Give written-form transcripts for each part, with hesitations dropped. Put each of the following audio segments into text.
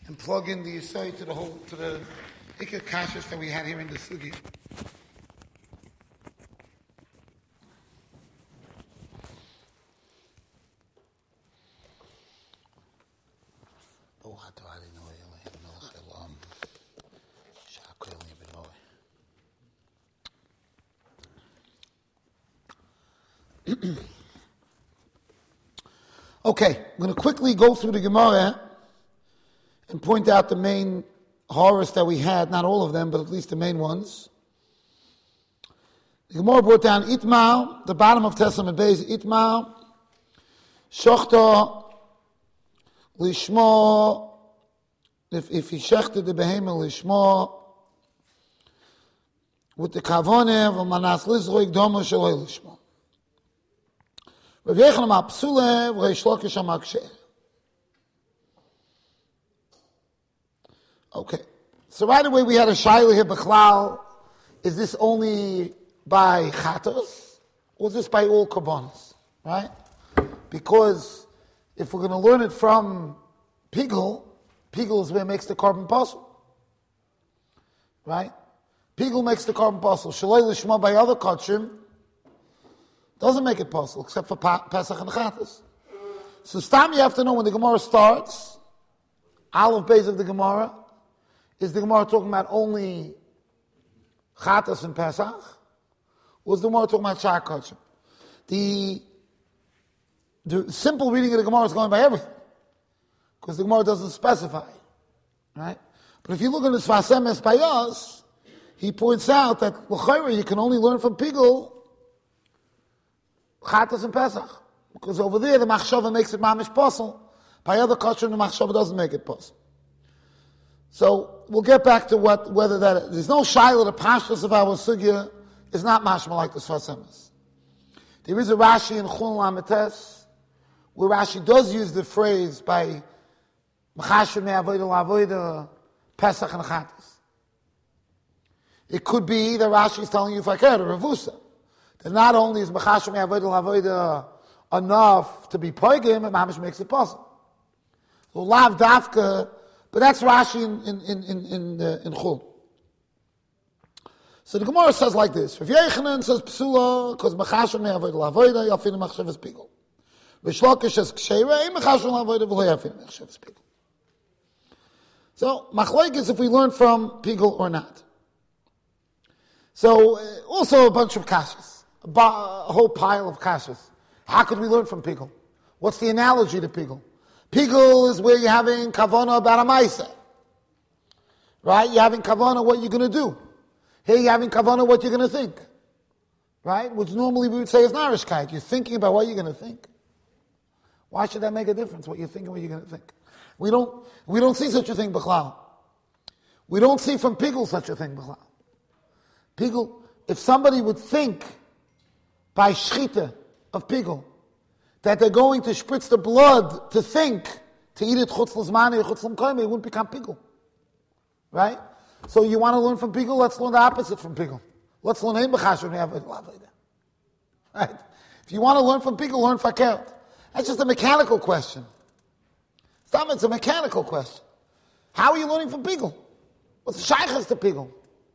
and plug in the Yisai to the Ikka Kashas that we had here in the Sugi. Okay, I'm going to quickly go through the Gemara and point out the main horrors that we had, not all of them, but at least the main ones. The Gemara brought down Itmar, the bottom of Testament Beis, Itmar, Shochta, Lishmo, if he shechted the behemah Lishmo, with the Kavone, V'manas Lizroik Domo Shaloi Lishmo. Rav Yechon Amar Psule, V'reish Lakish Amar Ksher. Okay, so right away we had a shayla here, Bechlal. Is this only by chatos, or is this by all korbanos? Right? Because if we're going to learn it from Pigul is where it makes the korban possible. Right? Pigul makes the korban possible. Shaloi Lishma by other kachim doesn't make it possible, except for Pesach and chatos. So Stam, you have to know when the Gemara starts, Aleph Beis of the Gemara, is the Gemara talking about only chatos and Pesach? Or is the Gemara talking about Shar Kachim? The simple reading of the Gemara is going by everything, because the Gemara doesn't specify. Right? But if you look at the Sfas Emes by us, he points out that l'chayra you can only learn from Pigul chatos and Pesach, because over there the machshava makes it mamish possible. By other kachim the machshava doesn't make it possible. So we'll get back to whether that there's no shayla the pashtus of our sugya is not mashma like the Sfas Emes. There is a Rashi in Chulin Lametes where Rashi does use the phrase by machashim me'avoda la'avoda Pesach and chatos. It could be that Rashi is telling you fakir or revusa that not only is machashim me'avoda la'avoda enough to be poigim, and mamish makes it possible. So lav dafka. But that's Rashi in Chul. So the Gemara says like this: Rav Yechanan says psula because mechashem me'avoda la'avoda yafinu machshavas pigul. Rish Lakish says ksheira mechashem la'avoda v'lo yafinu machshavas pigul. So machlek is if we learn from pigul or not. So also a bunch of kashas, a whole pile of kashas. How could we learn from pigul? What's the analogy to pigul? Pigul is where you're having kavana about a maisa. Right? You're having kavana what you're going to do. Here you're having kavana what you're going to think. Right? Which normally we would say is narishkeit. You're thinking about what you're going to think. Why should that make a difference, what you're thinking, what you're going to think? We don't see such a thing, Bechlal. We don't see from Pigul such a thing, Bechlal. Pigul, if somebody would think by shchita of Pigul, that they're going to spritz the blood to think, to eat it chutz l'zmani or chutz l'mkoyim, it wouldn't become pigul. Right? So you want to learn from pigul? Let's learn the opposite from pigul. Let's learn ein b'chashem ne'avodah la'avodah. Right? If you want to learn from pigul, learn fakert. That's just a mechanical question. Stop, it's a mechanical question. How are you learning from pigul? What's the shaychus to pigul?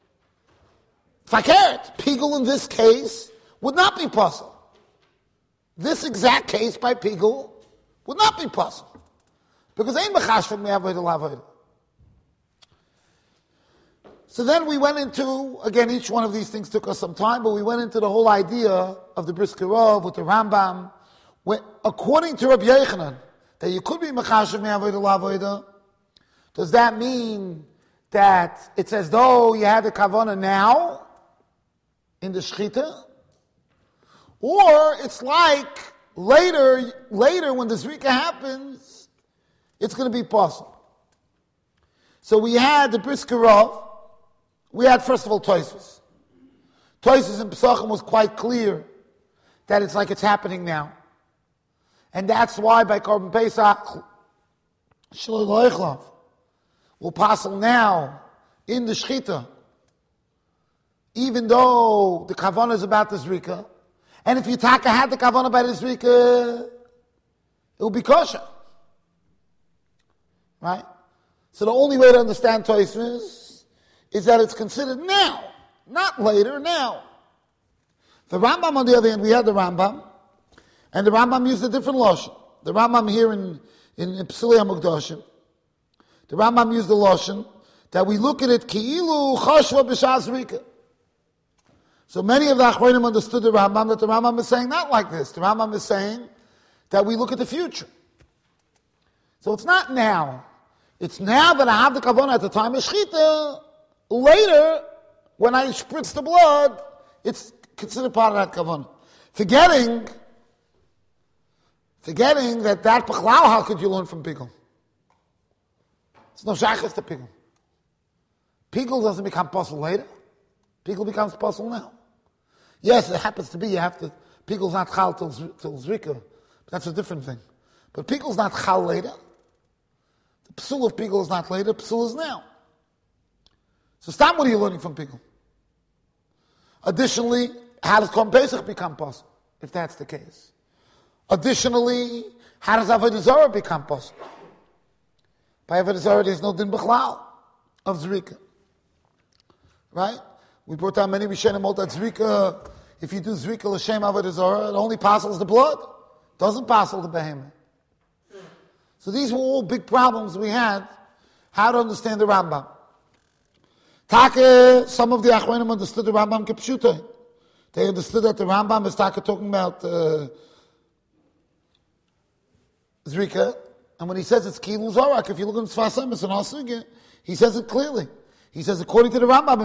Fakert. Pigul in this case would not be possible. This exact case by Pigul would not be possible. Because ain't mechashvim me'avodah la'avodah. So then we went into, again, each one of these things took us some time, but we went into the whole idea of the Brisker Rov with the Rambam, where, according to Rabbi Yechanan, that you could be mechashvim me'avodah la'avodah. Does that mean that it's as though you had the kavanah now in the shchita? Or it's like later when the zrika happens, it's going to be possible. So we had the Brisker Rov. We had, first of all, Tosfos. Tosfos in Pesachim was quite clear that it's like it's happening now. And that's why by Korban Pesach, Shaloi Loichlav will passel now in the Shechita, even though the Kavanah is about the Zrika. And if Yitaka had the Kavanah by the Zrika, it will be kosher. Right? So the only way to understand Tosfos is that it's considered now, not later, now. The Rambam, on the other hand, we had the Rambam, and the Rambam used a different lashon. The Rambam here in Psilei HaMukdashim, the Rambam used the lashon that we look at it ki'ilu chashva b'shas rika. So many of the Achronim understood the Rambam that the Rambam is saying not like this. The Rambam is saying that we look at the future. So it's not now. It's now that I have the kavanah at the time of shechita. Later, when I spritz the blood, it's considered part of that kavanah. Forgetting that Bechlau, how could you learn from Pigul? It's no shaykhs to Pigul. Pigul doesn't become possible later. Pigul becomes possible now. Yes, it happens to be you have to. Pigul's not chal till zrika, but that's a different thing. But Pigul's not chal later. The psul of Pigul is not later. Psul is now. So stop. What are you learning from Pigul? Additionally, how does Korban Pesach become possible? If that's the case. Additionally, how does Avodah Zarah become possible? By Avodah Zarah, there's no din b'chlal of zrika. Right? We brought down many Rishonim hold that zrika, if you do zrika l'shem Avodah Zarah, it only passes the blood. Doesn't pass the behemoth. So these were all big problems we had, how to understand the Rambam. Taka, some of the Achronim understood the Rambam kepshuta. They understood that the Rambam is talking about zrika, and when he says it's ki'ilu zarak, if you look in Sfas Emes and Asugya, he says it clearly. He says, according to the Rambam,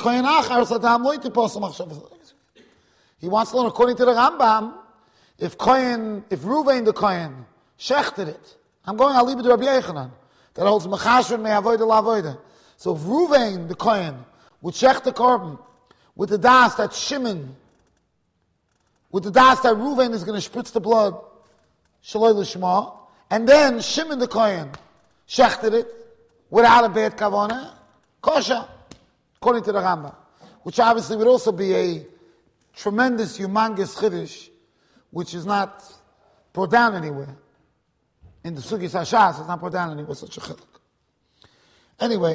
he wants to learn, according to the Rambam, if Ruvain the Kohen shechted it, I'll leave it to Rabbi Yechanan, that holds mechashron me avoida la avoida. So if Ruvain the Kohen would shech the korban with the das that Shimon, with the das that Ruvain is going to spritz the blood, shaloi l'shma, and then Shimon the Kohen shechted it without a bad kavanah, kosher, according to the Rambam, which obviously would also be a tremendous, humongous chiddush, which is not brought down anywhere. In the Sugis HaShas, it's not brought down anywhere, such a chiddush. Anyway,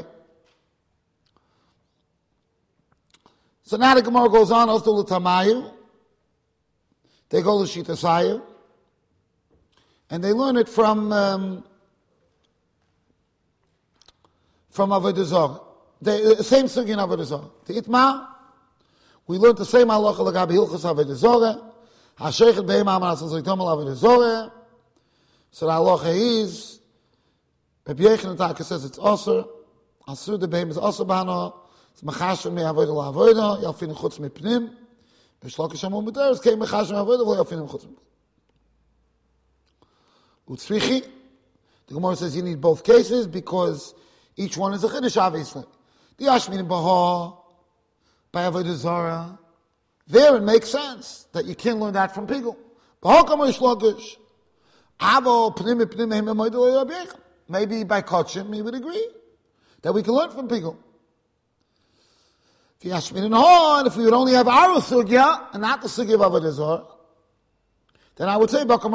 so now the Gemara goes on, also to Tamayu. They go to Shitasayu, and they learn it from Avodah Zarah. The same sugi in Avodah Zarah. The Itma, we learned the same halacha l'gabi hilchos Avodah Zarah. Hashechet be'em ha'amanas l'zoytom al Avodah Zarah. So the halacha is, Rabbi Yechanan Taka says it's osur. Asur the be'em is osur b'hana. It's mechashon me avodah la'avodah. Yalfinu chutz mipnim. B'shlokish hamon b'teres kein mechashon me avodah v'yalfinu chutz mipnim. Utzrichi. The Gemara says you need both cases because each one is a chiddush, obviously. The Ashmin Baha, by Avodah Zarah, there it makes sense that you can't learn that from Pigul. Maybe by Kotchim, he would agree that we can learn from Pigul. If we would only have our sugya and not the sugya of Avodah Zarah, then I would say, okay,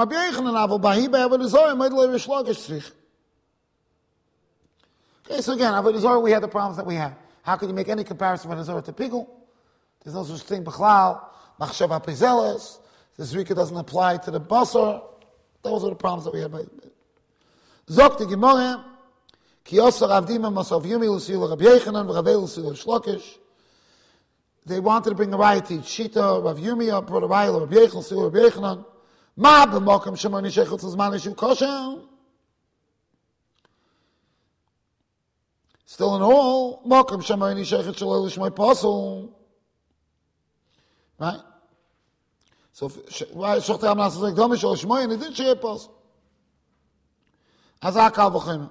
so again, Avodah Zarah, we had the problems that we have. How can you make any comparison of Avodah Zarah to Pigul? There's no such thing, Bechlal, Machshav HaPizeles, the Zrika doesn't apply to the Basar. Those are the problems that we had. Zok the Gemara, Ki Yosar Avdim Masav Yumi Lusil Rabbi Yechanan, Rabbi Lusil Shlokish. They wanted to bring the riot to Shita, Rav Yumi, brought a riot, Rabbi Yechanan, Rabbi Yechanan. Ma b'mokam shemar nishechot zman ishu kosher. Still in all, mokam shemar nishechot shalol l'shmoi posel. Right? So, shochtei amnas is like domish shal l'shmoi, and it didn't share posel. Hazak kal v'choyim.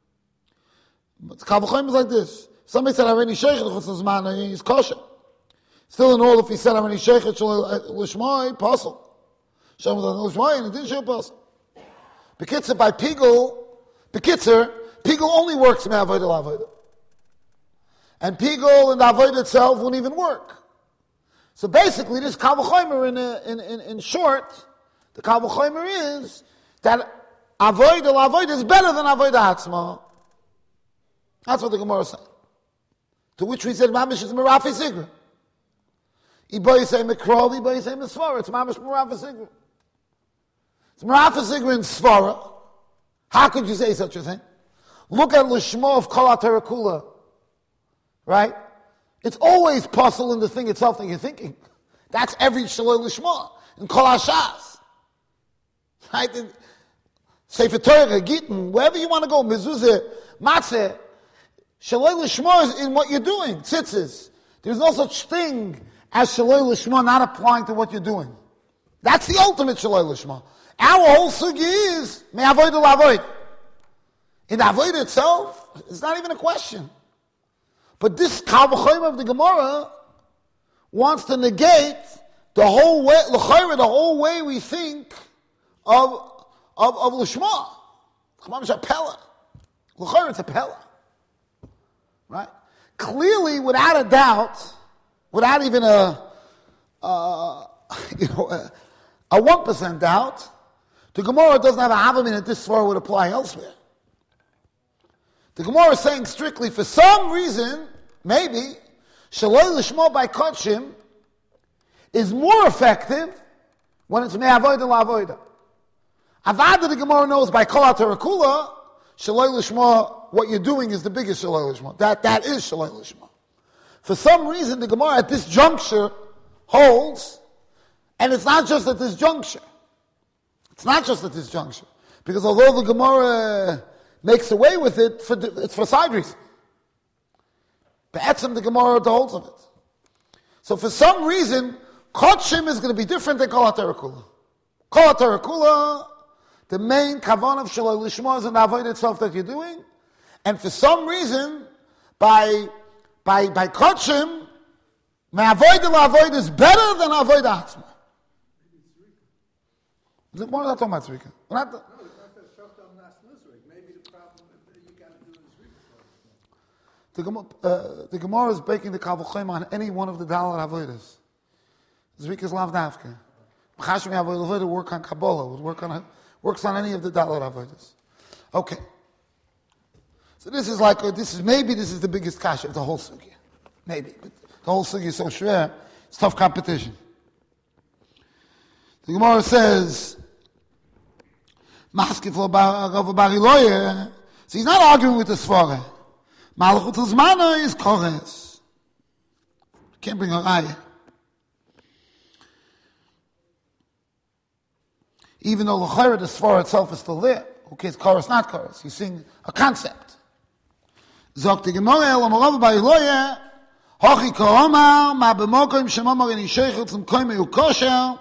Kal v'choyim is like this. Somebody said, Aveni shechot zman is kosher. Still in all, if he said, Aveni shechot shalol l'shmoi posel. Shem was and it didn't show us. Bekitzer by Pigul, Pigul only works in Avodah Lavodah. And Pigul and the Avodah itself won't even work. So basically, this Kal V'chomer in short, the Kal V'chomer is that Avodah Lavodah is better than Avodah Hatzma. That's what the Gemara said. To which we said, Mamish is Merafi Sigra. Iboy say Mikro, Iboy say Misvara. It's Mamish Merafi Sigra. It's Merafi Sigra in Svara. How could you say such a thing? Look at Lishma of Kol HaTerakula. Right? It's always possible in the thing itself that you're thinking. That's every Shaloi Lishma. In Kol HaShas. Right? Sefer Torah, Gittin, wherever you want to go, Mezuzah, Matzeh, Shaloi Lishma is in what you're doing, tzitzis. There's no such thing as Shaloi Lishma not applying to what you're doing. That's the ultimate Shaloi Lishma. Our whole sugi is, may avoid the avoid. In the avoid itself, it's not even a question. But this Kal V'chomer of the Gemara wants to negate the whole way, the whole way we think of Lishma. It's a pella. L'chayr, it's a pella. Right? Clearly, without a doubt, without even a 1% doubt, the Gemara doesn't have a havamina that this svara would apply elsewhere. The Gemara is saying strictly, for some reason, maybe, Shaloi Lishma by Kodshim is more effective when it's me'avoida la'avoida. Avada, the Gemara knows by Kol HaTerakula, Shaloi Lishma, what you're doing is the biggest Shaloi Lishma. That is Shaloi Lishma. For some reason, the Gemara at this juncture holds, and it's not just at this juncture. It's not just at this juncture. Because although the Gemara makes away with it, it's for side reason. Be'etzem, the Gemara holds of it. So for some reason, Kodshim is going to be different than Kol HaTerakula. Kol HaTerakula, the main kavan of Shaloi Lishma is an avoid itself that you're doing. And for some reason, by Kodshim, avoid the avoid is better than avoid Atzma. We're not talking about Tzrika. Maybe the problem you got to do is the Gemara is breaking the Kal V'chomer on any one of the Dalet Avodas. Tzrika is lav dafka. Chashmi Avodah would work on Kabbalah, works on any of the Dalet Avodas. Okay. So this is the biggest kasha of the whole sugya. Maybe. But the whole sugya is so shver, it's tough competition. The Gemara says, Maskif lo bariloye. So he's not arguing with the Svara. Malchut Zmana is Kores. Can't bring a raya. Even though the Svara itself is still there. Okay, it's Kores, not Kores. He's seeing a concept. Zok the Gemara elam olav bariloye. Hochi ko'omar ma b'mokim shemomar in yishaychut zum koime ukosher.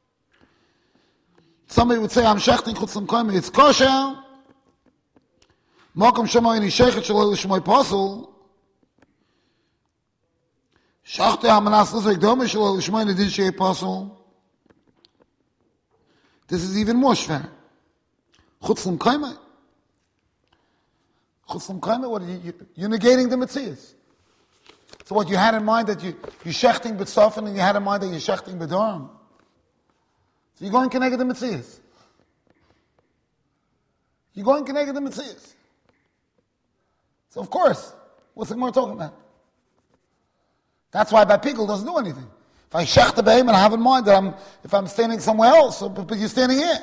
Somebody would say, I'm shechting chutz l'mkoyim, it's kosher. Mokum shemar in yishaychet shaloi l'shmoi posel. Shachte ha'manas l'zvek dome shaloi l'shmoi nedin shei posel. This is even more shver. Chutz l'mkoyim. Chutz l'mkoyim, what are you're negating the metzias. So what you had in mind that you're shechting b'tzofen and you had in mind that you're shechting b'dorm. So you're going connected the Metzias. You're going connected the Metzias. So of course, what's the Gemara talking about? That's why by Pigel doesn't do anything. If I shech the behem and I have in mind that if I'm standing somewhere else, but you're standing here.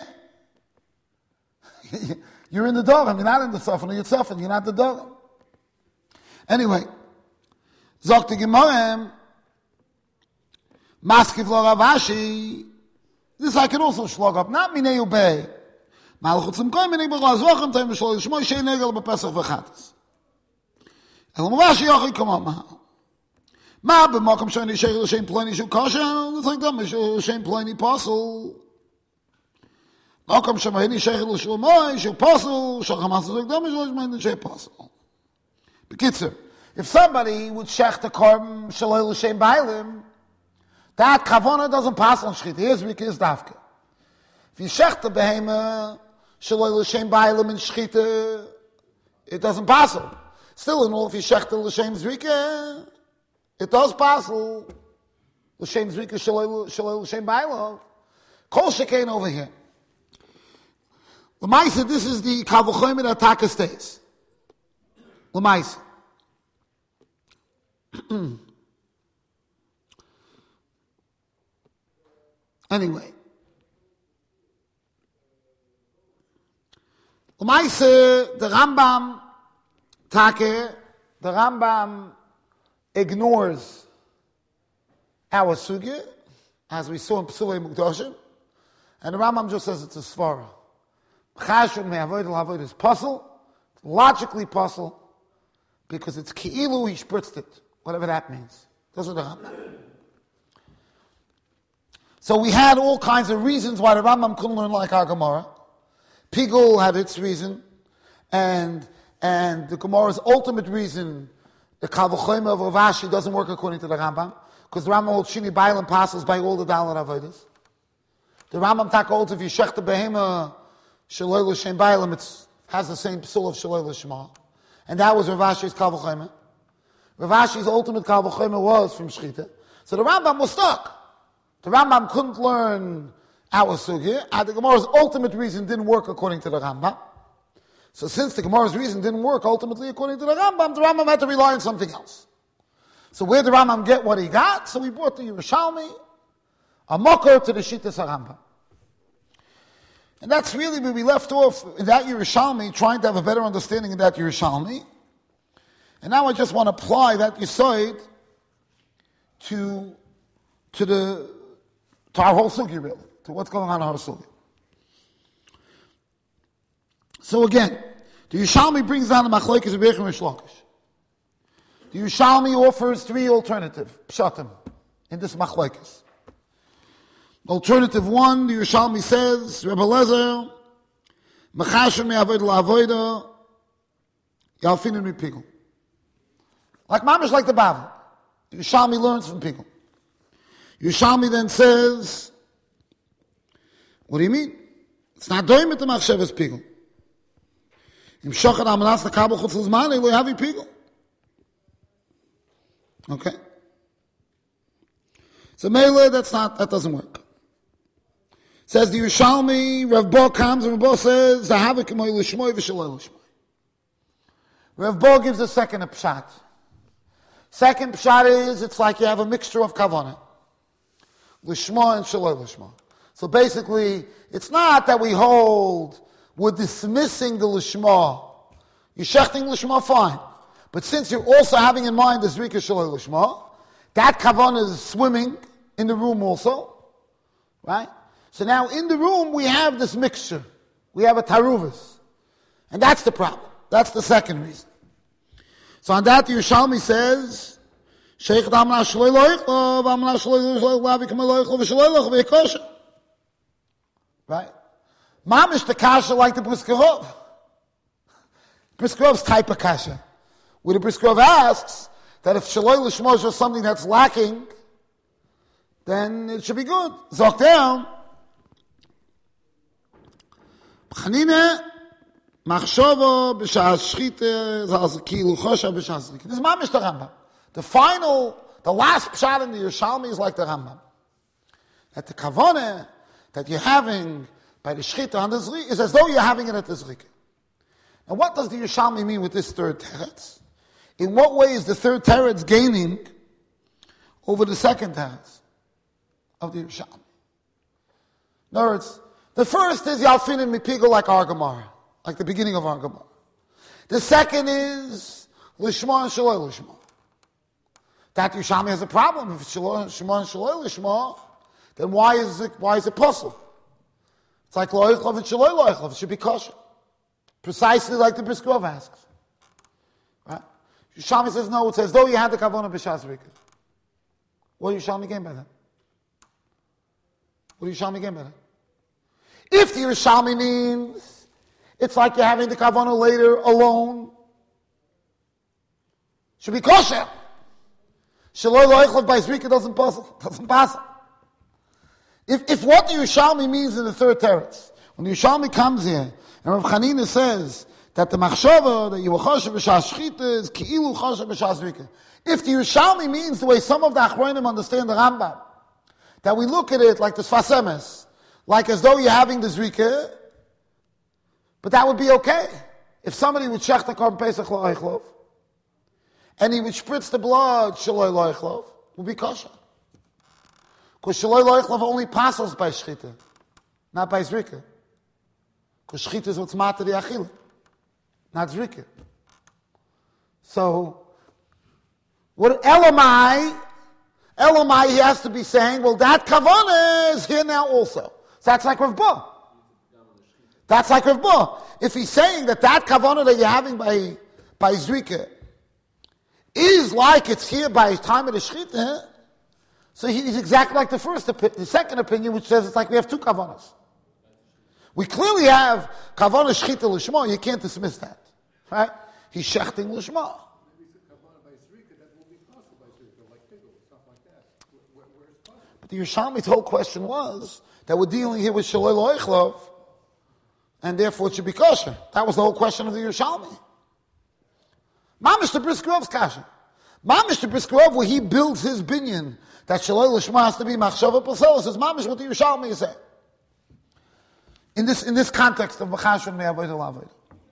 You're in the Dogam, you're not in the Sofan, you're Sofan, you're not the Dogam. Anyway, Zok the Gemara, Maskiv lo Ravashi. This I can also slug up. Not minei ubei. Malchut zum koim minei b'chol azvochem taim v'sholoi l'shmoi shei negel b'pesach v'chatas. El Rashi yochi komam mahal. Ma b'mokom sheni sheich l'shem ploni shu kosher, l'tzak dam l'shem ploni posel. Mokom shemahini sheich l'shmoi shu posel, shachamas l'tzak dam l'shem shei posel. B'kitzer, if somebody would shech the korban shaloi l'shem b'ailim, that kavana doesn't pass on shchita. Here's Rikis Dafka. If you shech the behema, shaloi l'shem b'ailim in shchita, it doesn't pass on. Still, in all, if you shech the l'shem zrika, it does pass on. L'shem zrika, shaloi l'shem b'ailim. Kol shekain over here. The Maisa, this is the Kal V'chomer that Taka states. L'maisa. Anyway. L'maisa, the Rambam, the Rambam ignores our sugya, as we saw in Psulei Mukdoshim, and the Rambam just says it's a svara. Chashur me'avoid l'avoid is puzzle, logically puzzle, because it's ki'ilu he spritzed it, whatever that means. Those are the Rambam. So we had all kinds of reasons why the Rambam couldn't learn like our Gemara. Pigul had its reason, and the Gemara's ultimate reason, the Kal V'chomer of Rav Ashi, doesn't work according to the Rambam, because the Rambam holds Shini Bailam passes by all the Dalet Avodas. The Rambam Taka holds if you shech the behema Shaloi L'Shem Bailam, it has the same psul of Shaloi L'Shema. And that was Rav Ashi's Kal V'chomer. Rav Ashi's ultimate Kal V'chomer was from Shchita. So the Rambam was stuck. The Rambam couldn't learn our sugya, and the Gemara's ultimate reason didn't work according to the Rambam. So since the Gemara's reason didn't work ultimately according to the Rambam had to rely on something else. So where did the Rambam get what he got? So he brought the Yerushalmi, a mocker to the Shittas HaRambam. And that's really where we left off in that Yerushalmi, trying to have a better understanding of that Yerushalmi. And now I just want to apply that Yesod to our whole sugya, really, to what's going on in our sugya. So again, the Yerushalmi brings down the Machlokes of Rebbe and Shlokish. The Yerushalmi offers three alternative pshatim in this Machlokes. Alternative one, the Yerushalmi says, Rebbe Lezer, Mechashem me'avoid la'avoida, Yalfinin mi'pigul. Like Mamish, like the Bavel. The Yerushalmi learns from Pigul. Yerushalmi then says, what do you mean? It's not doing with the machshavas Pigul. Im shochad amanas lekabel chutz l'zman lo yavi Pigul. Okay. So Mele, that doesn't work. Says the Yerushalmi, Rav Bo comes and Rav Bo says, Zahavik moy l'shmoy v'shaloi l'shmoy. Rav Bo gives a second pshat. Second pshat is, it's like you have a mixture of kavanah. L'shma and shaloi l'shma. So basically, it's not that we hold, we're dismissing the l'shma. You're shechting l'shma, fine. But since you're also having in mind the zrika shaloi l'shma, that kavanah is swimming in the room also. Right? So now in the room we have this mixture. We have a taruvus. And that's the problem. That's the second reason. So on that, the Yerushalmi says, Sheikh Damna Shloi Loichlo, Vamna Shloi Loichlo, Vavikam Loichlo, V'Shloi Loichlo, V'Yekosha. Right? Mamish the kasha like the Briskerov. Briskerov's type of kasha. Where the Briskerov asks that if Shloi L'Shmo is something that's lacking, then it should be good. Zok down. Chanine, Machshovo b'shas shchite kilu chosha b'shas zrika. This is mamish the Rambam. The last pshat in the Yerushalmi is like the Rambam. That the kavanah that you're having by the shchita on the zrika is as though you're having it at the zrika. Now what does the Yerushalmi mean with this third teretz? In what way is the third teretz gaining over the second teretz of the Yerushalmi? In other words, the first is Yalfinin Mipigul like our Gemara, like the beginning of our Gemara. The second is Lishma and Shaloi Lishma. That Yerushalmi has a problem. If it's Lishma and Shaloi Lishma, then why is it possible? It's like Loichlov and Shaloi Loichlov. It should be kosher. Precisely like the Briskerov asks. Right? Yerushalmi says no, it says though you had the Kavanah B'Shas Rikah. What do Yerushalmi gain by that? What do Yerushalmi gain by that? If the Yerushalmi means it's like you're having the kavanah later alone, should be kosher. Shaloi loichlav by zrika doesn't pass. If what the Yerushalmi means in the third teretz, when the Yerushalmi comes here and Rav Chanina says that the machshava that you were choshev b'shas shchita is ki'ilu choshev b'shas zrika. If the Yerushalmi means the way some of the Achronim understand the Rambam, that we look at it like the Sfas Emes, like as though you're having the zrika, but that would be okay. If somebody would shech the korban pesach lo'eichlov, and he would spritz the blood, shaloi loichlov, would be kosher. Because shaloi loichlov only passes by shchita, not by zrika. Because shchita is what's matter the achila, not zrika. So, what Elamai, he has to be saying, well, that kavanah is here now also. So that's like Rav Ba. That's like Rav Ba. If he's saying that kavanah that you're having by zrika is like it's here by time of the shchita, so he's exactly like the second opinion, which says it's like we have two kavanahs. We clearly have kavanah shchita l'shma. You can't dismiss that, right? He's shechting l'shma. But the Yerushalmi's whole question was that we're dealing here with shaloi loichlov, and therefore it should be kosher. That was the whole question of the Yerushalmi. Mamish the Brisker Rov's kasha. Mamish the Brisker Rov, where he builds his binyan that shaloi l'shma has to be machshava paselis, is mamish what the Yerushalmi is saying. In this context of Machashon Me'avodah L'Avodah.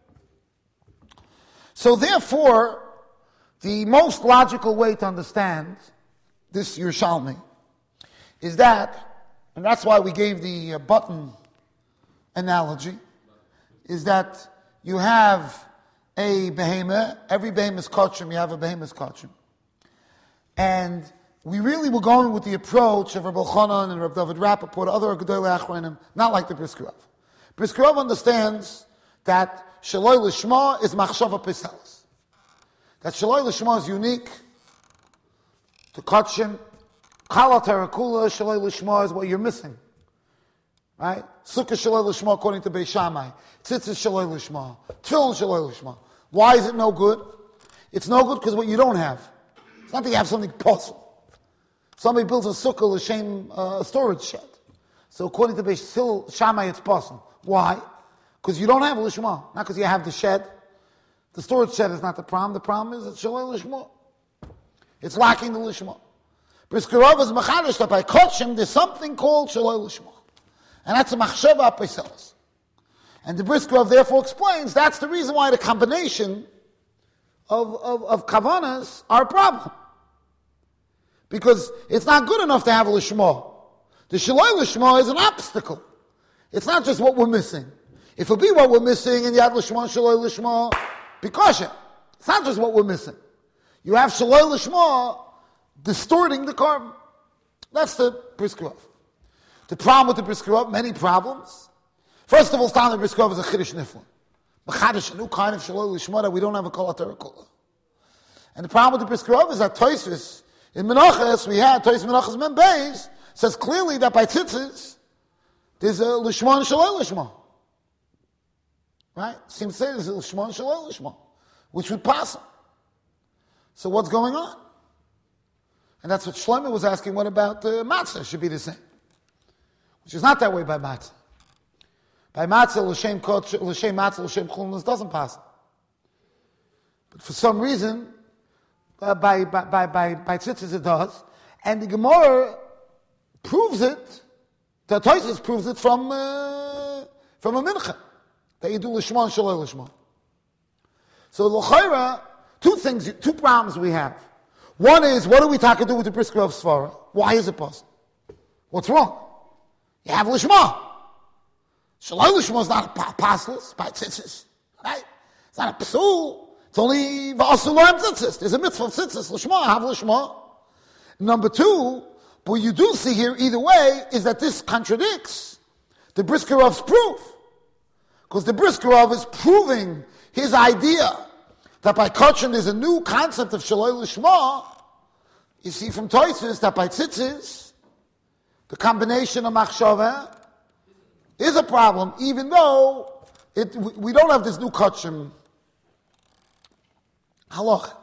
So therefore, the most logical way to understand this Yerushalmi is that, and that's why we gave the button analogy, is that you have a behemoth, every behemoth is kosher, you have a behemoth kosher. And we really were going with the approach of Rabbi Elchanan and Rabbi David Rappaport, other Gedolei Achronim, not like the Brisker Rov. Brisker Rov understands that Shaloi L'Shma is Machshava Peselis. That Shaloi L'Shma is unique to Kotshim. Chala Terakula, Shaloi L'Shma is what you're missing. Right? Sukkah Shaloi L'Shma according to Beis Shammai. Tzitzis Shaloi L'Shma. Tefillin Shaloi L'Shma. Why is it no good? It's no good because what you don't have. It's not that you have something possible. Somebody builds a sukkah l'shem storage shed. So according to Beis Shammai, it's possible. Why? Because you don't have L'Shma. Not because you have the shed. The storage shed is not the problem. The problem is it's Shaloi L'Shma. It's lacking the L'Shma. Brisker Rov is machadish that by Kotshim there's something called Shaloi L'Shma. And that's a machshava peselis. And the Brisker Rov therefore explains that's the reason why the combination of kavanas are a problem. Because it's not good enough to have a L'Shma. The Shaloi L'Shma is an obstacle. It's not just what we're missing. If it be what we're missing and you have L'Shma, Shaloi L'Shma, because it's not just what we're missing. You have Shaloi L'Shma distorting the carbon. That's the Brisker Rov. The problem with the Brisker Rov, many problems. First of all, the Brisker Rov is a Chiddush Niflin. Machadish, a new kind of Shaloi L'Shma that we don't have a Kol HaTorah. And the problem with the Brisker Rov is that Tosfos in Menachos, we had Tosfos Menachos Mem Beis, says clearly that by tzitzis, there's a L'Shma and Shaloi L'Shma. Right? Seems to say there's a L'Shma and Shaloi L'Shma, which would pass them. So what's going on? And that's what Shlomo was asking, what about matzah? Should be the same. Which is not that way by matzah. By matzah, l'shem matzah, l'shem chulun, doesn't pass. But for some reason, by tzitzis it does. And the Gemara proves it, the Tosfos proves it from a mincha, that you do l'shma and shaloi l'shma. So l'chayra, two problems we have. One is, what do we talk to do with the Brisker Rov Svara? Why is it possible? What's wrong? You have l'shma. Shaloi l'shma is not a apostle, by tzitzis. Right? It's not a psul. It's only v'asul lo'em tzitzis. There's a mitzvah of tzitzis. L'shma, have l'shma. Number two, what you do see here, either way, is that this contradicts the Brisker Rov's proof. Because the Brisker Rov is proving his idea that by Kotshim there's a new concept of Shaloi L'Shma. You see from Tosfos that by tzitzis, the combination of machshava is a problem, even though we don't have this new Kotshim halach.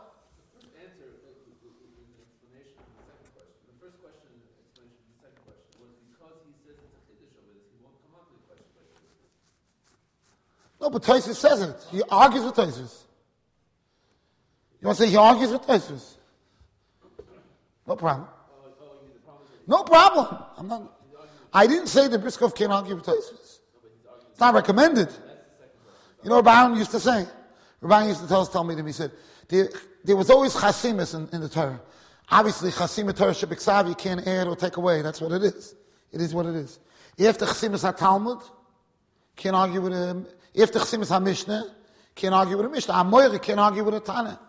No, but Tosfos says it. He argues with Tosfos. You want to say he argues with Tosfos? No problem. No problem. I didn't say the Brisker Rov can't argue with Tosfos. It's not recommended. You know what Baron used to say? Rabbi used to tell me, he said, there was always chasimus in the Torah. Obviously, chasimus Torah shebiksav, you can't add or take away. That's what it is. It is what it is. If the chasimus ha-Talmud, can't argue with him. If the chasimus ha-Mishnah, can't argue with a Mishnah. Ha-Moire can't argue with a Tana.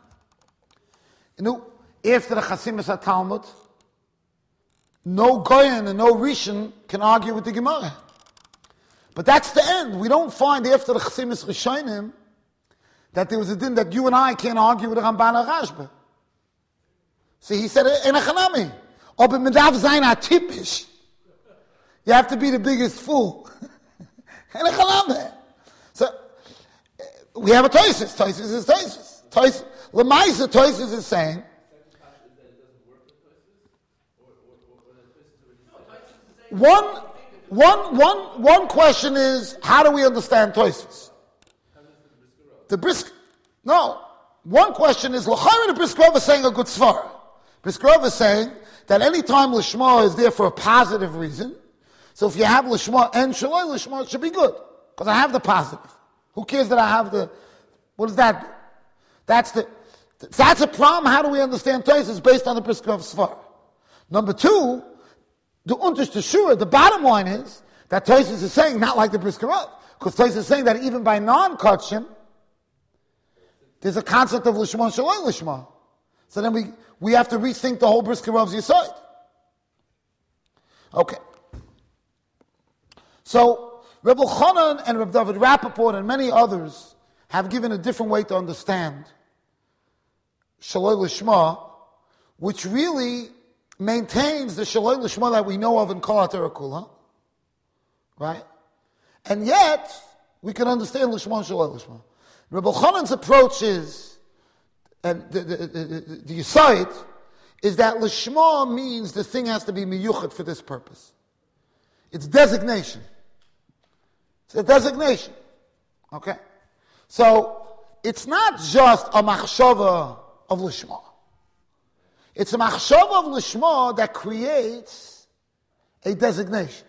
After the chasimus ha-Talmud, no Goyen and no Rishon can argue with the Gemara. But that's the end. We don't find after the chasimus Rishonim that there was a din that you and I can't argue with the Ramban or Rashba. See, he said, in a chanami. Ob medav zayin atypish. You have to be the biggest fool. In a chanami. So, we have a Toysis. Toysis is Toysis. Lemaisa Toysis is saying, one question is, how do we understand Toysis? The Brisker, no. One question is, l'chayra the Briskerov is saying a good svara. Briskerov is saying that any time l'shma is there for a positive reason, so if you have l'shma and shaloi l'shma, it should be good. Because I have the positive. Who cares that I have the, what does that do? That's a problem. How do we understand Toysis based on the Briskerov svara? Number two, the Unters Teshura, the bottom line is that Toysis is saying not like the Briskerov. Because Toysis is saying that even by non-kachim, there's a concept of lishma and shaloi lishma. So then we have to rethink the whole Briskerov's Yesod. Okay. So Reb Elchanan and Reb David Rappaport and many others have given a different way to understand shaloi lishma, which really maintains the shaloi lishma that we know of in Kol HaTorah Kula, right? And yet we can understand lishma and shaloi lishma. Reb Elchanan's approach is, and the Yesod, is that Lishma means the thing has to be miyuchat for this purpose. It's designation. It's a designation. Okay? So, it's not just a machshava of Lishma. It's a machshava of Lishma that creates a designation.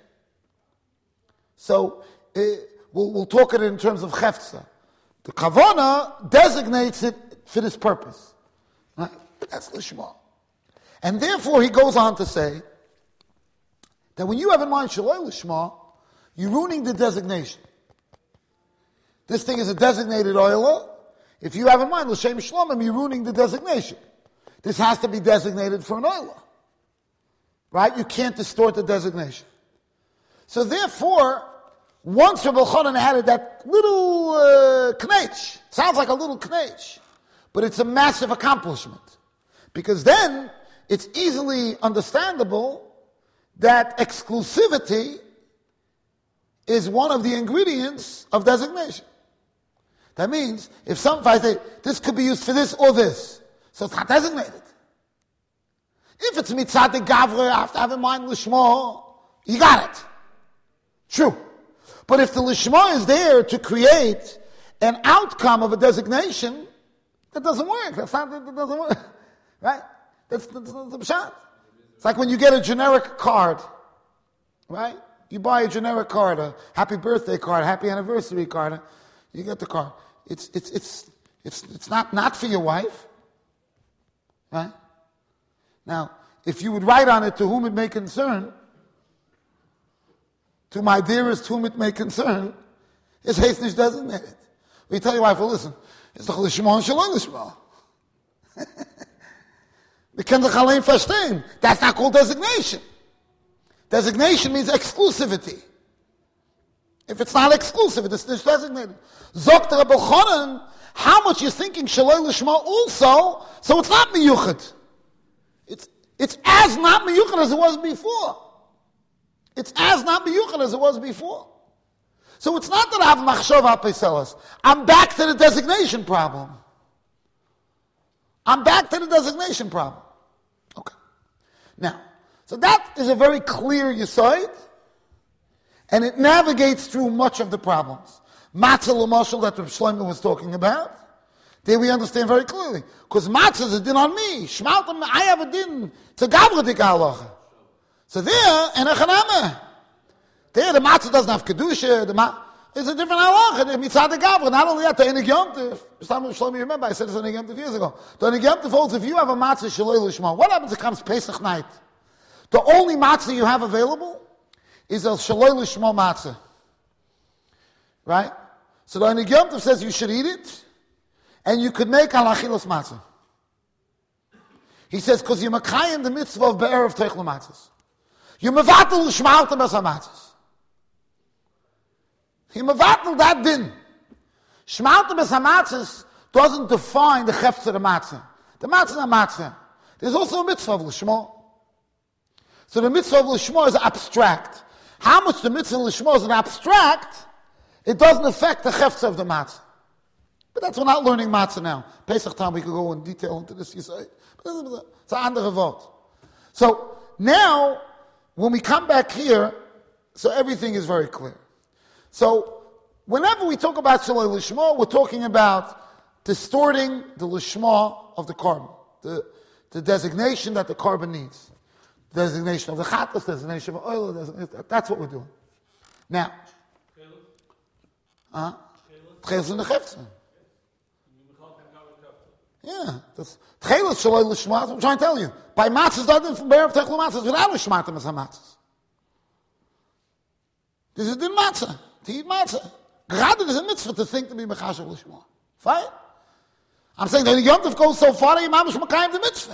So, we'll talk it in terms of Chefza. The Kavana designates it for this purpose. Right? That's Lishma. And therefore he goes on to say that when you have in mind Shaloi Lishma, you're ruining the designation. This thing is a designated oiler. If you have in mind L'Shem Shlomim, you're ruining the designation. This has to be designated for an oiler. Right? You can't distort the designation. So therefore, once Reb Elchanan added that little knetch, sounds like a little knetch, but it's a massive accomplishment. Because then, it's easily understandable that exclusivity is one of the ingredients of designation. That means, if I say, this could be used for this or this, so it's not designated. If it's mitzad gavre, I have to have in mind l'shma, you got it. True. But if the lishma is there to create an outcome of a designation, that doesn't work. That doesn't work. Right? That's the pshat. It's like when you get a generic card. Right? You buy a generic card, a happy birthday card, happy anniversary card. You get the card. It's not for your wife. Right? Now, if you would write on it to whom it may concern, to my dearest whom it may concern, it's Hesnish designated. We tell your wife, well listen, it's the Lishma and Shalom Lishma. We can the Chalein verstehen. That's not called designation. Designation means exclusivity. If it's not exclusive, it's not designated. Zokt Reb Elchanan, how much you're thinking Shalom Lishma also, so it's not miyuchat. It's as not miyuchat as it was before. It's as not miyuchat as it was before. So it's not that I have machshov ha-peselas. I'm back to the designation problem. Okay. Now, so that is a very clear Yesod, and it navigates through much of the problems. Matzah l'mashal that Reb Shlomo was talking about, there we understand very clearly. Because matzah is a din on me. Shmaltam, I have a din to gavra dik halacha. So there, and a chaname. There, the matzah doesn't have kedusha. It's a different halacha. Mitzad Gavra. Not only that, the Enig Yom Tov. Shlomi, remember, I said this on Enig Yom Tov years ago. The Enig Yom Tov holds if you have a matzah shaloi lishma, what happens if it comes Pesach night? The only matzah you have available is a shaloi lishma matzah. Right? So the Enig Yom Tov says you should eat it, and you could make al achilas matzah. He says, because you're makayim the mitzvah of be'er of teichel matzahs. You're mevatel l'shmaltem as ha-matzahs. You're mevatel that din. Shmaltem as ha-matzahs doesn't define the chefetz of the matzah. The matzah is a matzah. There's also a mitzvah of l'shma. So the mitzvah of l'shma is abstract. How much the mitzvah of l'shma is an abstract, it doesn't affect the chefetz of the matzah. But that's, we're not learning matzah now. Pesach time we could go in detail into this, you say. It's an andere vote. So now, when we come back here, so everything is very clear. So whenever we talk about shaloi lishma, we're talking about distorting the lishma of the carbon, the designation that the carbon needs, the designation of the chatas, designation of oil. That's what we're doing. Now, tchelis in the chefza. Yeah, that's tchelis shaloi lishma. That's what I'm trying to tell you. By matzahs, other from be'er of techlu matzahs, without lishmatim as ha-matzahs. This is the matzah, to eat matzah. Gerade is a mitzvah to think to be mechashav lishma. Fine? I'm saying that the Yom Tov goes so far that your mamash makayim the mitzvah.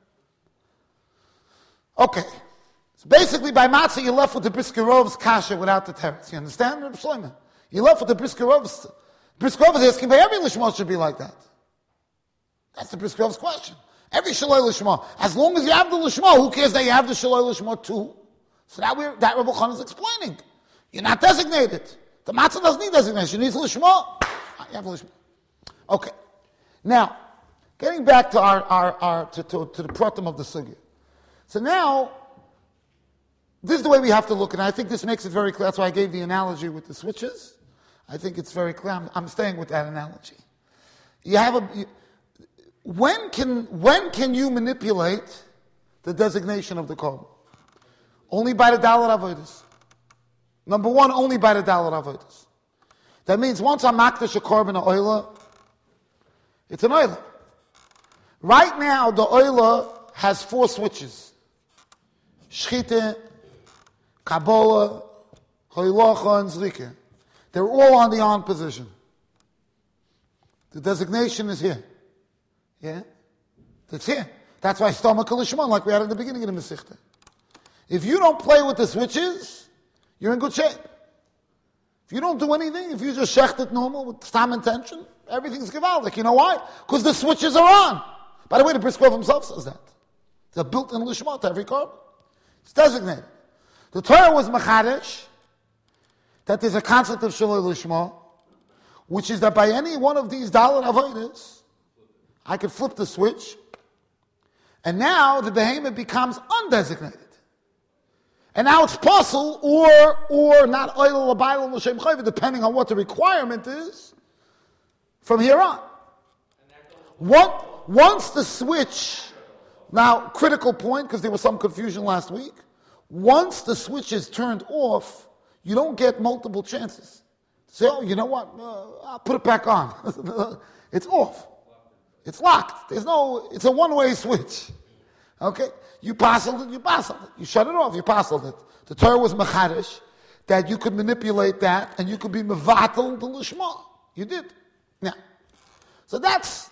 Okay. So basically, by matzah, you're left with the Briskarov's kasha without the teretz. You understand, Reb Shlomo? You're left with the Briskarov's. Briskarov is asking, by every lishma should be like that. That's the Briskarov's question. Every shaloi lishma. As long as you have the lishma, who cares that you have the shaloi lishma too? So that Rebbe Chanan is explaining. You're not designated. The matzah doesn't need designation. It needs lishma. You have lishma. Okay. Now, getting back to to the pratim of the sugya. So now, this is the way we have to look, and I think this makes it very clear. That's why I gave the analogy with the switches. I think it's very clear. I'm staying with that analogy. You have when can you manipulate the designation of the carbon? Only by the dalet avodas. Number one, only by the dalet avodas. That means once I'm makdash a carbon or oila, it's an oila. Right now, the oila has 4 switches: shchite, kabbalah, hoilacha, and zrika. They're all on the on position. The designation is here. Yeah? It's here. That's why stomach lishman, like we had in the beginning of the Masechta. If you don't play with the switches, you're in good shape. If you don't do anything, if you just shecht it normal with stam intention, everything's gewaldic. You know why? Because the switches are on. By the way, the Briskov himself says that. It's a built-in lishma to every carbon. It's designated. The Torah was machadish, that there's a concept of shaloi lishma, which is that by any one of these dalet avodas, I could flip the switch, and now the behemoth becomes undesignated. And now it's puzzle or not oil l'bayla l'shem chayva, depending on what the requirement is, from here on. Once the switch, now critical point, because there was some confusion last week, once the switch is turned off, you don't get multiple chances. Say, oh, you know what, I'll put it back on. It's off. It's locked. It's a one-way switch. Okay? You parceled it, you parceled it. You shut it off, you parceled it. The Torah was mechadish, that you could manipulate that, and you could be mevatel the lishma. You did. Now, so that's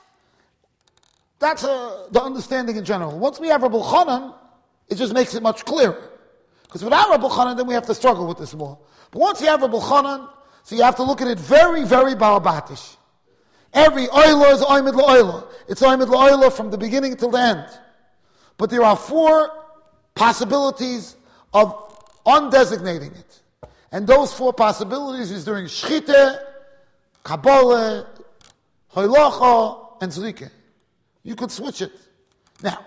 the understanding in general. Once we have Rabbi Chanan, it just makes it much clearer. Because without Rabbi Chanan, then we have to struggle with this more. But once you have Rabbi Chanan, so you have to look at it very, very balabatish. Every oila is oimid la'oila. It's oimid la'oila from the beginning till the end. But there are 4 possibilities of undesignating it. And those 4 possibilities is during shchite, kabbalah, hoilacha, and zrika. You could switch it. Now,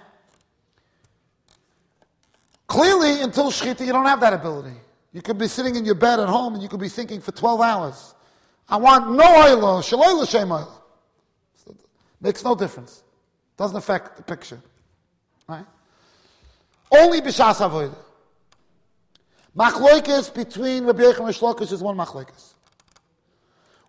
clearly until shchita you don't have that ability. You could be sitting in your bed at home and you could be thinking for 12 hours. I want no oila, shaloi l'shem oila. Makes no difference. Doesn't affect the picture. Right? Only b'shas avodah. Machloikis between Rabbi Yechon and Shlokish is one machloikis.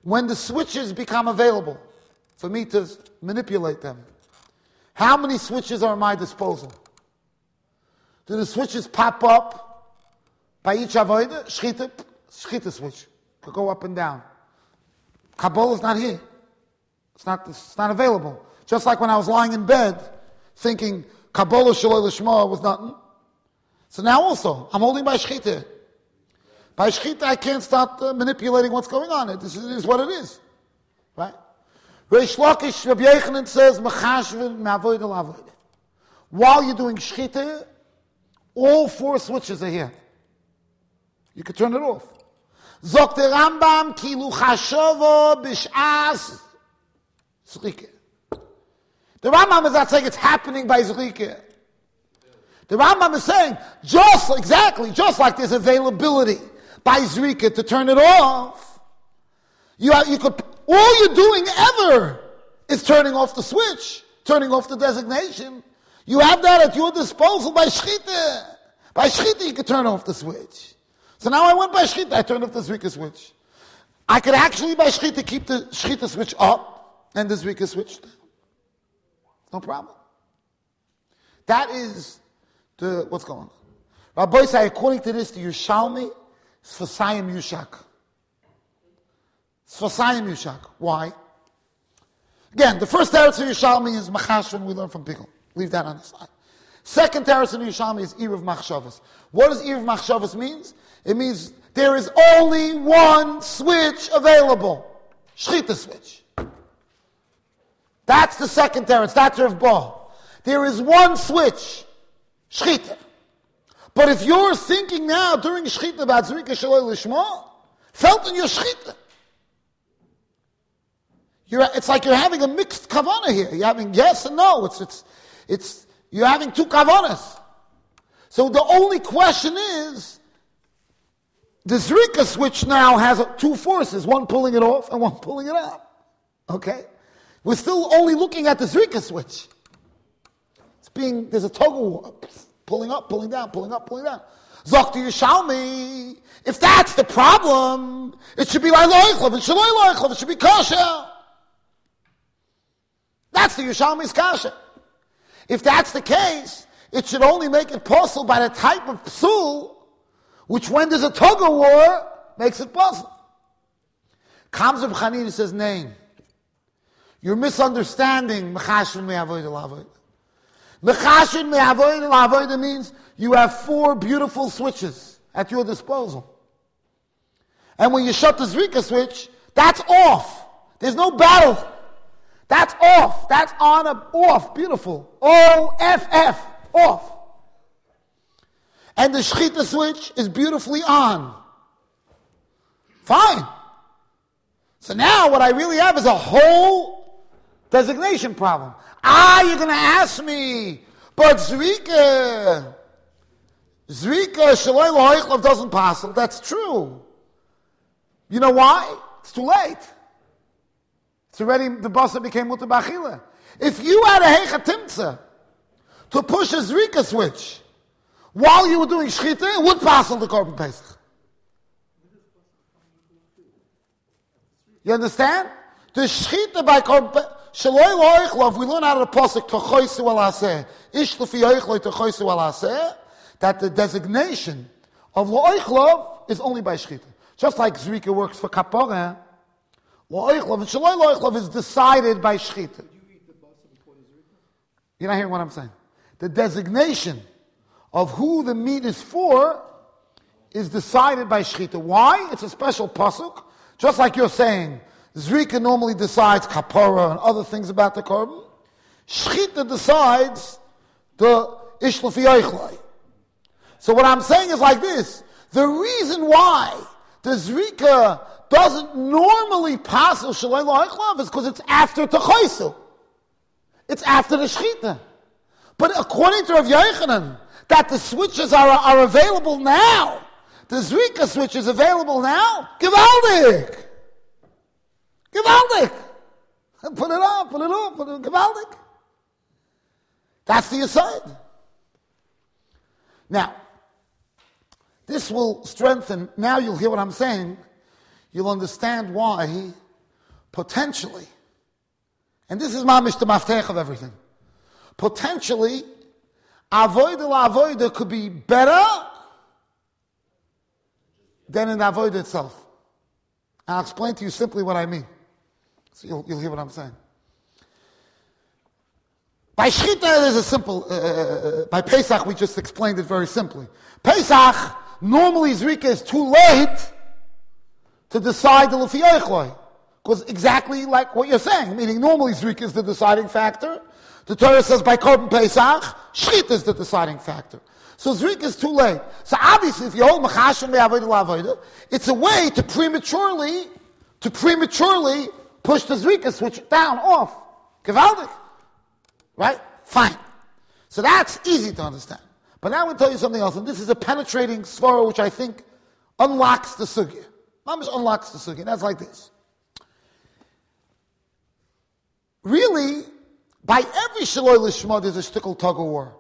when the switches become available for me to manipulate them, how many switches are at my disposal? Do the switches pop up by each avodah? Shchita switch. Could go up and down. Kabbalah is not here. It's not available. Just like when I was lying in bed thinking Kabbalah Shaloi Lishma was nothing. So now also, I'm holding by Shchita. By Shchita, I can't start manipulating what's going on. It is what it is. Right? Reish Lakish, Rabbi Yochanan says, Mechashvin me'avodah la'avodah. While you're doing Shchita, all 4 switches are here. You can turn it off. Zok the Rambam, Kilu Chashovo Bish'as Zrike. The Rambam is not saying it's happening by Zrike. The Rambam is saying, just like there's availability by Zrike to turn it off, you could, all you're doing ever is turning off the switch, turning off the designation. You have that at your disposal by Shchita. By Shchita you could turn off the switch. So now I went by Shchita, I turned off the Zrika switch. I could actually by Shchita keep the Shchita switch up and the Zrika switch down. No problem. That is what's going on. Rabbi say, according to this, the Yerushalmi, it's Fasayim Yushak. It's Fasayim Yushak. Why? Again, the first teretz of Yerushalmi is Machashvan, we learn from Pickle. Leave that on the side. Second teretz of Yerushalmi is Erev Machshavas. What does Erev Machshavas means? It means there is only one switch available. Shchita switch. That's the second teretz. That's Rav Ba. There is one switch. Shchita. But if you're thinking now during Shchita about Zrika Shaloi Lishma, felt in your Shchita. It's like you're having a mixed kavanah here. You're having yes and no. You're having 2 kavanas. So the only question is, the Zrika switch now has 2 forces, one pulling it off and one pulling it up. Okay? We're still only looking at the Zrika switch. There's a toggle war. Pulling up, pulling down, pulling up, pulling down. Zok to Yerushalmi. If that's the problem, it should be like loichlav, it should be loichlav, it should be kosher. That's the Yerushalmi's kasha. If that's the case, it should only make it possible by the type of psul, which when there's a toggle war, makes it possible. Comes Reb Chanina says, name. You're misunderstanding Mechashvin me'avodah la'avodah. Mechashvin me'avodah la'avodah means you have 4 beautiful switches at your disposal. And when you shut the Zrika switch, that's off. There's no battle. That's off. That's on, off. Beautiful. O-F-F. Off. And the Shchita switch is beautifully on. Fine. So now what I really have is a whole designation problem. You're going to ask me, but Zrika Shaloi L'Hoichlav doesn't pass. That's true. You know why? It's too late. It's already, the basa became mutar b'achila. If you had a heicha timtza to push a Zrika switch while you were doing Shchita, it would pass on the Korban Pesach. You understand? The Shchita by Korban Shaloi L'Hoichlav, we learn out of the pasuk Tochoisu al Aseh, Ish L'fi Yoichloi Tochoisu al Aseh, that the designation of L'Hoichlav is only by Shchita. Just like Zrika works for Kapora, L'Hoichlav and Shaloi L'Hoichlav is decided by Shchita. You're not hearing what I'm saying. The designation of who the meat is for is decided by Shchita. Why? It's a special pasuk. Just like you're saying, Zrika normally decides kapara and other things about the korban. Shchita decides the ish l'fi yoichlai. So what I'm saying is like this. The reason why the Zrika doesn't normally pass Shaloi L'Hoichlav is because it's after Techoisu. It's after the Shchita. But according to Rav Yochanan, that the switches are available now. The Zrika switch is available now. Gewaldig! Gewaldig! Put it up, gewaldig. That's the aside. Now, this will strengthen, now you'll hear what I'm saying, you'll understand why potentially, and this is mamish the maftech of everything, potentially, avoida la'avoida could be better than in the avoida itself. And I'll explain to you simply what I mean. So you'll hear what I'm saying. By Shchita, there's a simple, by Pesach, we just explained it very simply. Pesach, normally Zrika is too late to decide the Lefi Eichloi. Because exactly like what you're saying, meaning normally Zrika is the deciding factor. The Torah says by Korban Pesach, Shchita is the deciding factor. So Zrika is too late. So obviously, if you hold Mechashim Me'avodah La'avodah, it's a way to prematurely push the Zrika switch down, off. Gewaldig. Right? Fine. So that's easy to understand. But now I'm going to tell you something else, and this is a penetrating svara which I think unlocks the sugya. Mamish unlocks the sugya. That's like this. Really, by every Shaloi Lishma, there's a shtickle tug of war.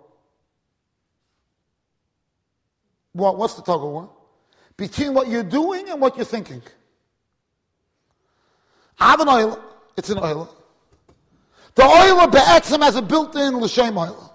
What's the tug of war? Between what you're doing and what you're thinking. I have an oil. It's an oil. The oil be'etzem has a built-in l'shem oil.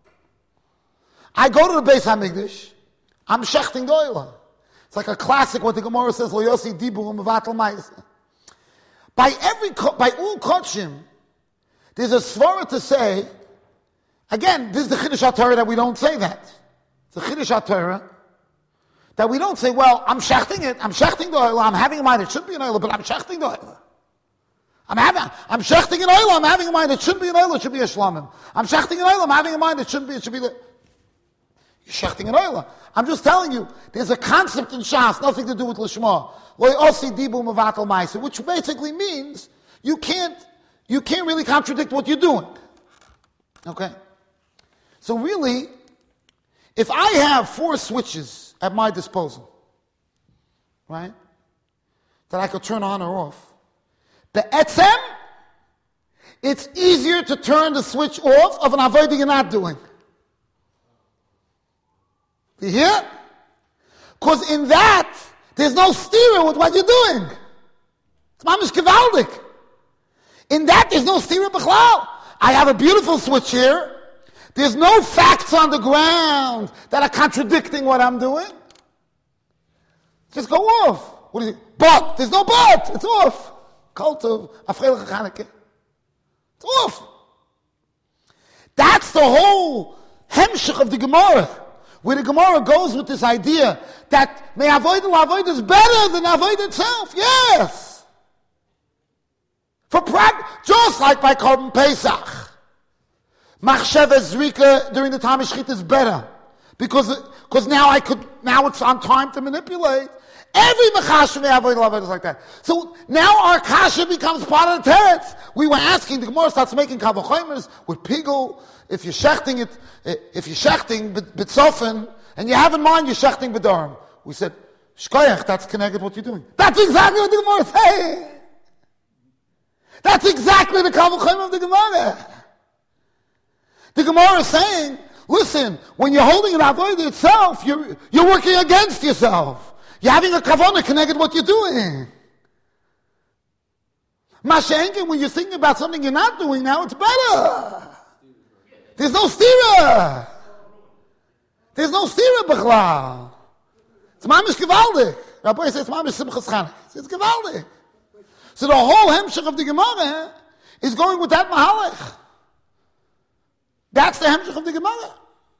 I go to the Beis HaMikdash, I'm shechting the oil. It's like a classic, what the Gemara says, Lo Yosi Dibur Mevatel Ma'aseh. By all Kodshim, there's a svara to say, again, this is the Chiddush HaTorah that we don't say that. It's the Chiddush HaTorah that we don't say, well, I'm shechting the oil, I'm having in mind, it should be an oil, but I'm shechting the oil. I'm shechting an oil, I'm having in mind, it shouldn't be an oil, it should be a shlamim. I'm shechting an oil, I'm having in mind, it should be the... You're shechting an oil. I'm just telling you, there's a concept in Shas, nothing to do with Lishma. Which basically means you can't really contradict what you're doing. Okay? So really, if I have 4 switches at my disposal, right, that I could turn on or off, the etzem, it's easier to turn the switch off of an avodah you're not doing. You hear? Because in that, there's no stira with what you're doing. It's mamish gewaldig. In that, there's no stira b'chlal. I have a beautiful switch here. There's no facts on the ground that are contradicting what I'm doing. Just go off. What is it? But. There's no but. It's off. Cult of Afreiliche Chanukah. It's off. That's the whole hemshich of the Gemara, where the Gemara goes with this idea that may avoid is better than avoid itself. Yes. Just like by Korban Pesach. Machsheva Zrika during the time of Shechita is better. Because now it's on time to manipulate. Every Mechashim may avoid is like that. So now our Kasha becomes part of the teretz. We were asking, the Gemara starts making Kavachoimers with Pigel. If you're shechting bitzofen, and you have in mind you're shechting b'darim. We said, Shkoyach, that's connected what you're doing. That's exactly what the Gemara is saying. That's exactly the Kavachoim of the Gemara. The Gemara is saying, listen, when you're holding an avodah itself, you're working against yourself. You're having a kavanah connected what you're doing. Mashenkin, when you're thinking about something you're not doing now, it's better. There's no stira. There's no stira b'chlal. It's mamish gewaldig. Rabbi says it's mamish simchas chanukah. It's gewaldig. So the whole hemshech of the Gemara is going with that mahalech. That's the hemshech of the Gemara.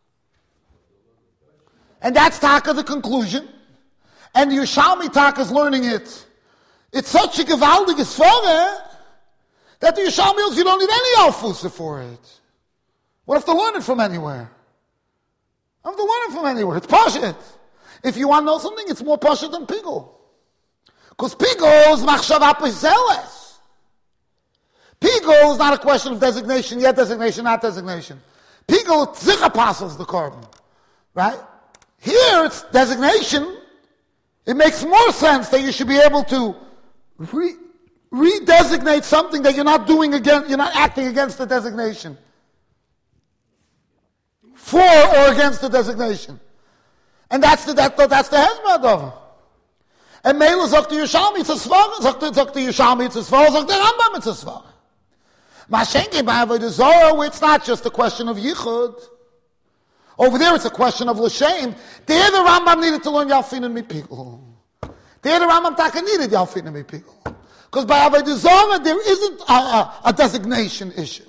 And that's taka the conclusion. And the Yerushalmi taka is learning it. It's such a gewaldige svara that the Yerushalmi knows you don't need any alfusa for it. What if they learn it from anywhere? I have to learn it from anywhere. It's pashit. If you want to know something, it's more pashit than Pigel. Because Pigel is machshava peseles. Pigel is not a question of designation, yet designation, not designation. Pigel, tzich apostles the carbon. Right? Here, it's designation. It makes more sense that you should be able to redesignate something that you're not doing again, you're not acting against the designation. For or against the designation. And that's the hezbollah of it. And Mela sagt the Yerushalmi, it's a svara. Sagt the Yerushalmi, it's a svara. Sagt the Rambam, it's a svara. Mashenke by Avodah Zarah, where it's not just a question of yichud. Over there, it's a question of l'shem. There, the Rambam needed to learn Yalfin and Mipigel. There, the Rambam Taka needed Yalfin and Mipigel. Because by Avodah Zarah, there isn't a designation issue.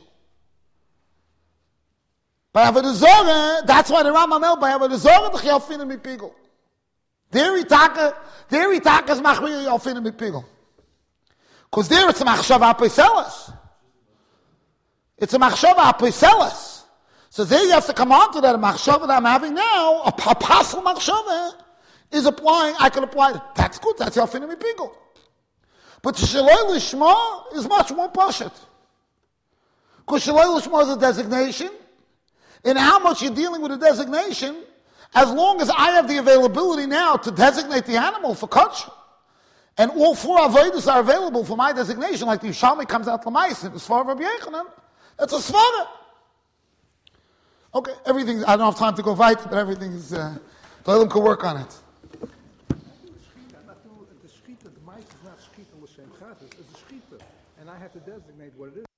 By Avodah Zarah, that's why the Rambam held by Avodah Zarah, the Yalfin and Mipigel. There, Itaka is Machmir Yalfin and Mipigel. Because there, it's a Machshava Apeselas. It's a Machshava Apeselas. So there you have to come on to that machshava that I'm having now, a apostle machshava, is applying, I can apply it. That's good, that's Yalfin and Mipigel. But Shaloi Lishma is much more pashut. Because Shaloi Lishma is a designation, and how much you're dealing with a designation, as long as I have the availability now to designate the animal for kosher, and all four avodas are available for my designation, like the Yerushalmi comes out Lamais, and the Svar of Rabbi Yechanan, that's a Svara. Okay, everything, I don't have time to go right, but everything is, the Olam can work on it. The mice is not schieten l'shem chatas, it's a schieten. And I have to designate what it is.